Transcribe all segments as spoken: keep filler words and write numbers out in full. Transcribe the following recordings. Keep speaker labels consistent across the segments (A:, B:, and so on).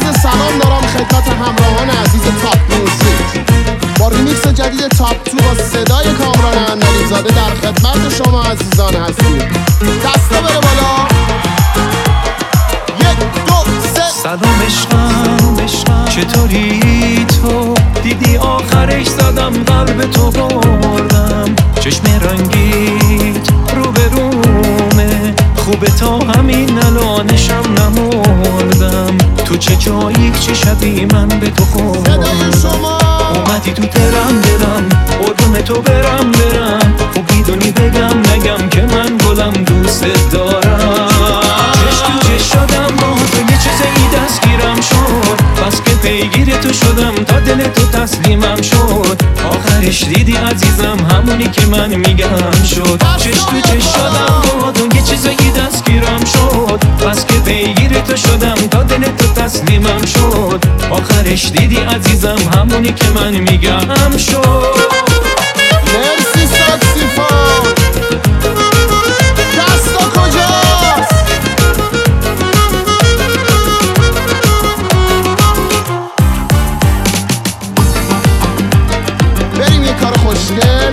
A: عرض سلام دارم خدمت همراهان عزیز تاپ میوزیک با ریمیکس جدید تاپ تو با صدای کامران اندلی زاده در خدمت شما عزیزان هستیم. دستا بره بالا. یک دو سه.
B: سلام عشقم عشقم چطوری تو؟ دیدی آخرش زدم قلب تو بردم. چشم رنگیت رو به رومه خوبه تا همین الانشم نمردم. تو چه جایی چه شبی من به تو خوردم. اومدی تو دلم دلم قربون تو برم برم. خب بیدونی بگم نگم که من گلم دوست دارم. چش تو چش شدم با تو یه چیزی دستگیرم شد. بس که پیگیر تو شدم تا دل تو تسلیمم شد. آخرش دیدی عزیزم همونی که من میگم شد. چش تو چش شدم با تو یه چیزی دستگیرم شد. بس که پیگیر تو شدم تا دل تو تسلیمم شد. آخرش دیدی عزیزم همونی که من میگم شد.
A: مرسی ساکسیفون. دستا کجاست؟ بریم یه کار خوشگل.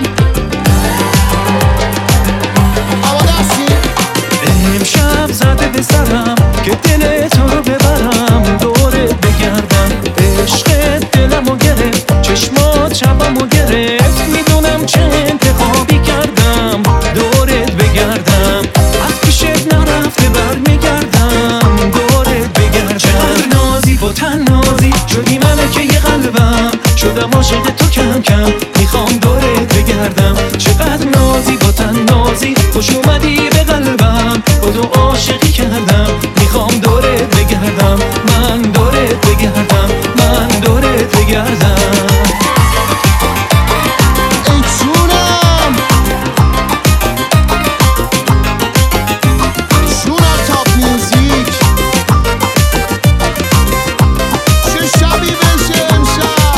A: آماده هستی؟
B: امشب زده به سرم که دل تو رو ببرم دورت بگردم. عشقت دلمو گرفت چشمات شبمو گرفت. میدونم چه انتخابی کردم دورت بگردم. از پیشت نرفته بر میگردم دورت بگردم. چقدر نازی با تنازی شدی ملکه ی قلبم. شدم عاشق تو کم کم میخوام دورت بگردم. چقدر نازی با تنازی خوش اومدی به قلبم. با تو عاشقی کردم میخوام دورت بگردم. من دورت بگردم من دورت بگردم.
A: ای جونم جونم تاپ میوزیک. چه شبی بشه امشب.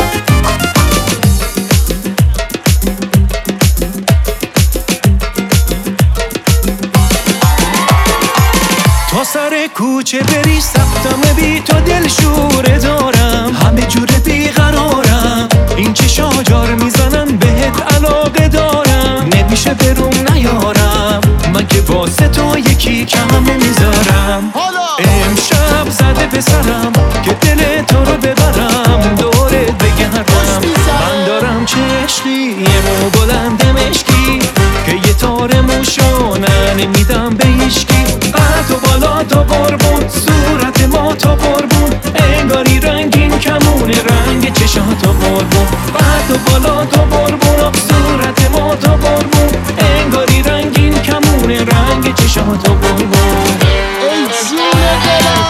B: تا سر کوچه بری سختم بی تو دل شوره دارم. همه جور بیقرارم این چه شاجار میزنن بهت علاقه دارم. نمیشه بروم نیارم من که واسه تو یکی کم نمیذارم. امشب زده به سرم که دل تو رو ببرم دورت بگردم. من دارم چه عشقی یه مو بلند مشکی که یه تار موشانه نمیدم به هیشکی. قد و بالا تا قربون صورت ما تا قربون. انگاری رنگین کمونه رنگ چشات تا قربون. قد و بالا تا قربون صورت ما تا قربون. انگاری رنگین کمونه رنگ چشات تا قربون.
A: ای جون دلم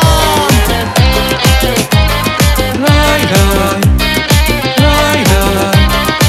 B: رای رای رای رای.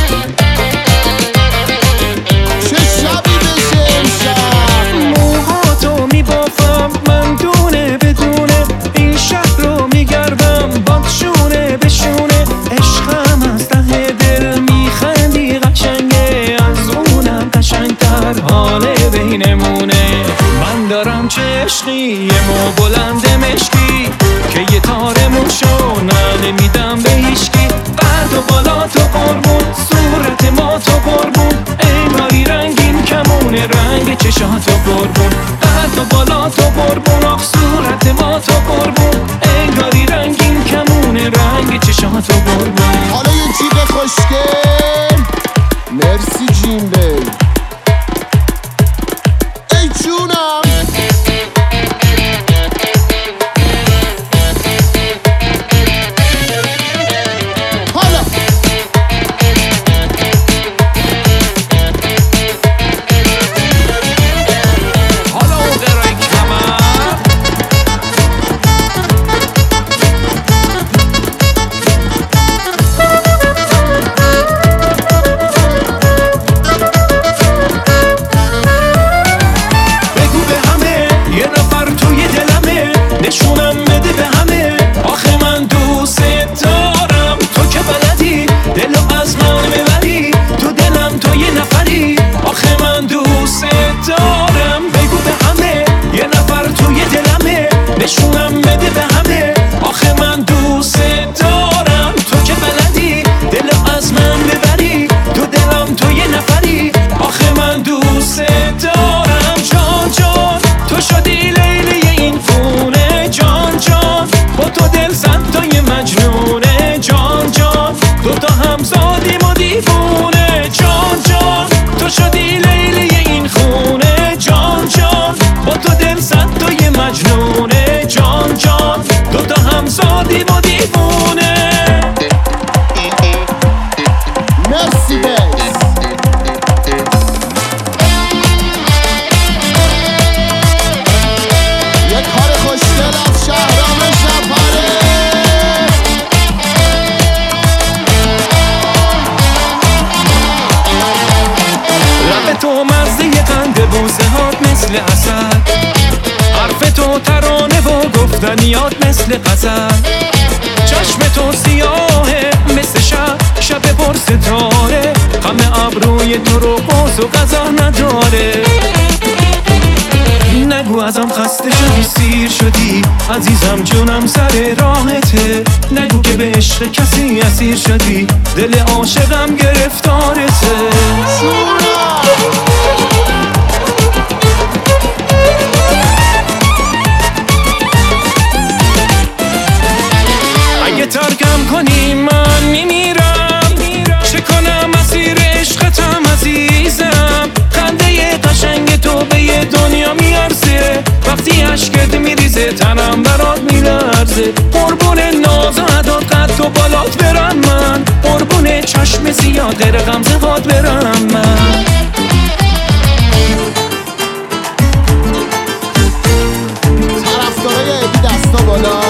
A: چه شبی بشه امشب.
B: موهاتو میبافم من دونه بدونه. این شهر رو میگردم باد شونه به شونه. عشقم از ته دل میخندی قشنگه. از اونم قشنگتر حال بینمونه. من دارم چه عشقی یه مو بلند مشکی که یه تار موشونه نمیدم به هیشکی. قد و بالا تو قربون صورت ما تو قربون. انگاری رنگین کمونه رنگ چشات تو قربون. قد و بالا تو قربون آخ صورت ما تو قربون. انگاری رنگین کمونه رنگ چشات تو قربون.
A: حالا یه جیب خوشگل. مرسی جیم بی. ای جونم حالا
B: حالا اون مجنونه جان جان دوتا همزادی و دیوونه.
A: مرسی بیس. یه کار خوشگل از شهرام شپره.
B: لب تو مزه قنده بوسه هات مثل عسل، حرف تو ترانه و گفتنیات مثل غزل. چشم تو سیاهه مثل شب شب پر ستاره، غم ابروی تو رو باز و غذا نداره. نگو ازم خسته شدی سیر شدی عزیزم جونم سر راهته. نگو که به عشق کسی اسیر شدی دل عاشقم گرفتارته. اگه ترکم کنی من میمیرم، چه کنم اسیر عشقتم عزیزم. خنده قشنگ تو به یه دنیا میارزه، وقتی عشقت میریزه تنم برات میلرزه. قربون ناز و عداد قد و بالات برم من، قربون چشم زیاد غیر غمزه هات برم من.
A: طرفدارای ابی دستا بالا.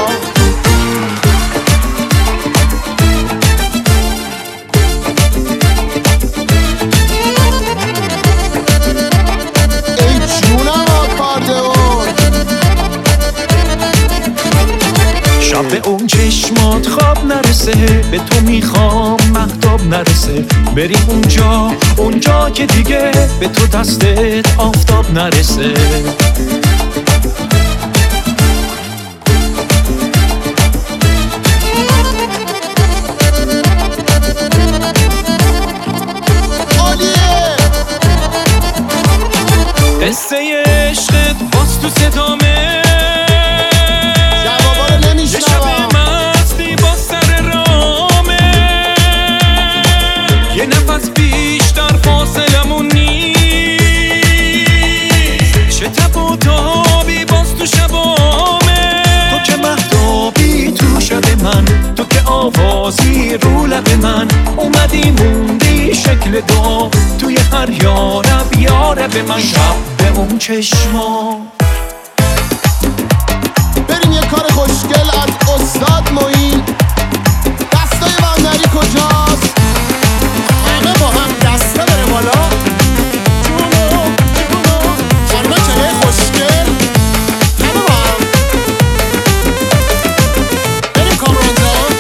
B: شب به اون چشمات خواب نرسه، به تو میخوام مهتاب نرسه. بریم اونجا اونجا که دیگه به تو دستت آفتاب نرسه. قصه عشقت باز تو صدامه، یه شب مستی با سر رامه. یه نفس بیشتر فاصلمون نیست، چه تب و تابی باز تو شبامه. تو که مهتابی تو شب من، تو که آوازی رو لب من. اومدی موندی شکل دعا توی هر یارب یارب من. شب به اون چشما.
A: بریم یه کار خوشگل از استاد معین. دستای بندری کجاست؟ همه با هم دستا بره بالا. جونو جونو خانمه چهره خوشگل. همه با هم بریم کامران جان.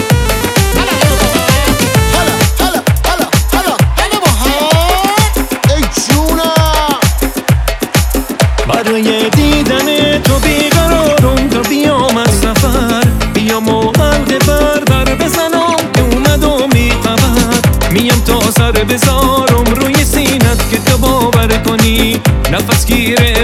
A: هلا هلا هلا هلا همه با هم. ای جونم
B: برای دیدن تو بیقرارم تا بیام از سفر. بیام و حلقه بر بر بزنم که اومد و میخبر. میم تا سر بزارم روی سینت که تو باور کنی نفس گیره